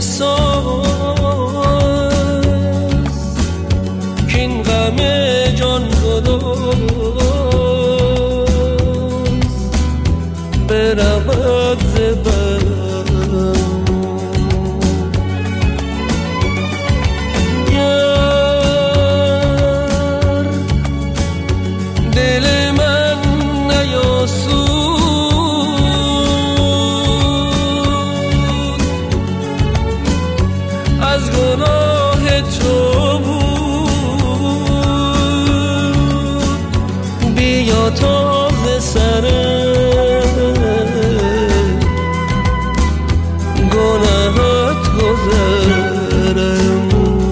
بساز که این غم جان گداز برود ز بر. گر دل من نیاسود از گناه تو بود، بیا تا ز سر گناهت گذرم.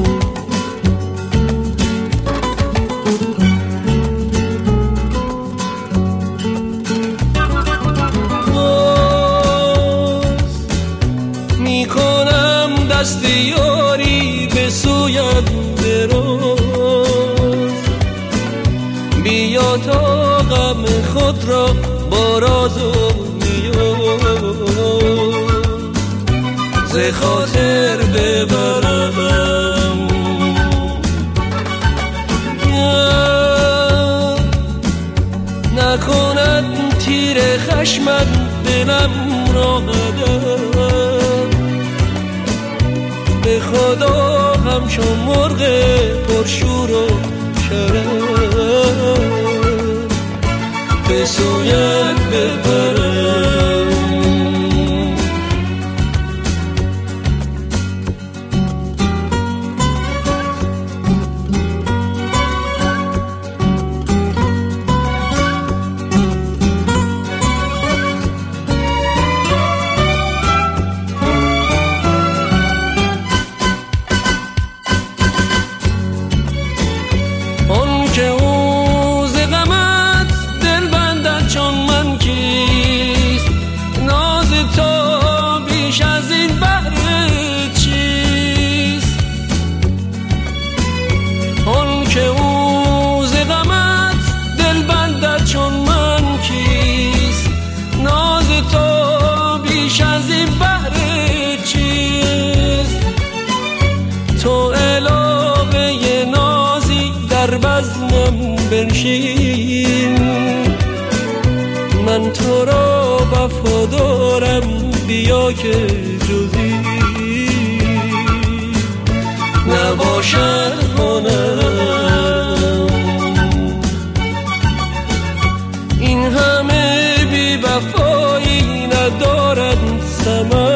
باز میکنم دست یاری به سویت دراز، بیا تا غم خود را با راز و نیاز ز خاطر ببرم. نکند تیر خشمت دلم را قدم، به خدا همچون مرغ پرشور و شرم به سویت ببرم. تو علاقه نازی در بزمم بنشین، من تو را وفادارم، بیا که جزی نباشد هنرم. این همه بی وفایی ندارد ثمر،